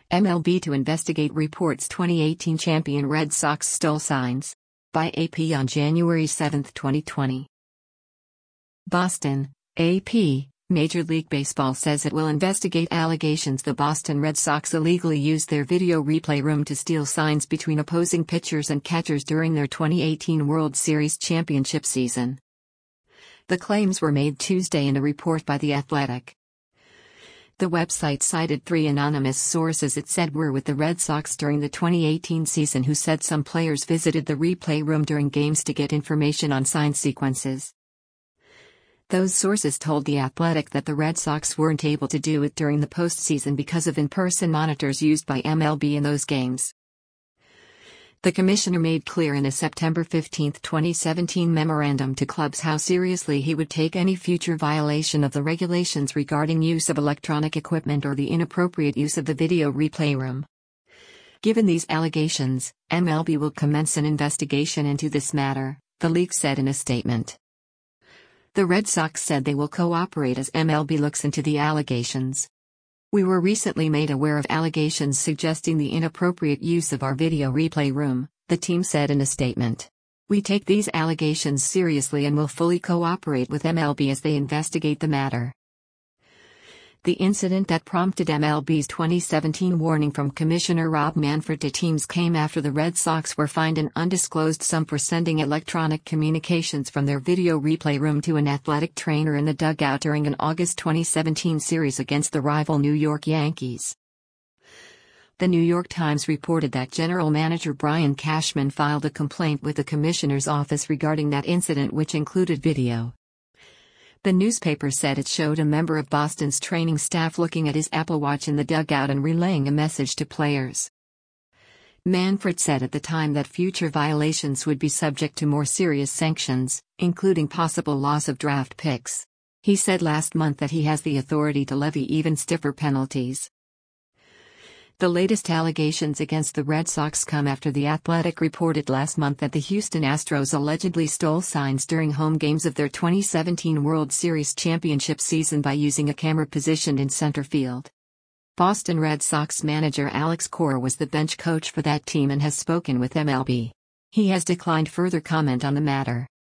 MLB to investigate reports 2018 champion Red Sox stole signs. By AP on January 7, 2020. Boston, AP. Major League Baseball says it will investigate allegations the Boston Red Sox illegally used their video replay room to steal signs between opposing pitchers and catchers during their 2018 World Series championship season. The claims were made Tuesday in a report by The Athletic. The website cited 3 anonymous sources it said were with the Red Sox during the 2018 season who said some players visited the replay room during games to get information on sign sequences. Those sources told The Athletic that the Red Sox weren't able to do it during the postseason because of in-person monitors used by MLB in those games. The commissioner made clear in a September 15, 2017 memorandum to clubs how seriously he would take any future violation of the regulations regarding use of electronic equipment or the inappropriate use of the video replay room. Given these allegations, MLB will commence an investigation into this matter, the league said in a statement. The Red Sox said they will cooperate as MLB looks into the allegations. We were recently made aware of allegations suggesting the inappropriate use of our video replay room, the team said in a statement. We take these allegations seriously and will fully cooperate with MLB as they investigate the matter. The incident that prompted MLB's 2017 warning from Commissioner Rob Manfred to teams came after the Red Sox were fined an undisclosed sum for sending electronic communications from their video replay room to an athletic trainer in the dugout during an August 2017 series against the rival New York Yankees. The New York Times reported that General Manager Brian Cashman filed a complaint with the Commissioner's office regarding that incident, which included video. The newspaper said it showed a member of Boston's training staff looking at his Apple Watch in the dugout and relaying a message to players. Manfred said at the time that future violations would be subject to more serious sanctions, including possible loss of draft picks. He said last month that he has the authority to levy even stiffer penalties. The latest allegations against the Red Sox come after The Athletic reported last month that the Houston Astros allegedly stole signs during home games of their 2017 World Series championship season by using a camera positioned in center field. Boston Red Sox manager Alex Cora was the bench coach for that team and has spoken with MLB. He has declined further comment on the matter.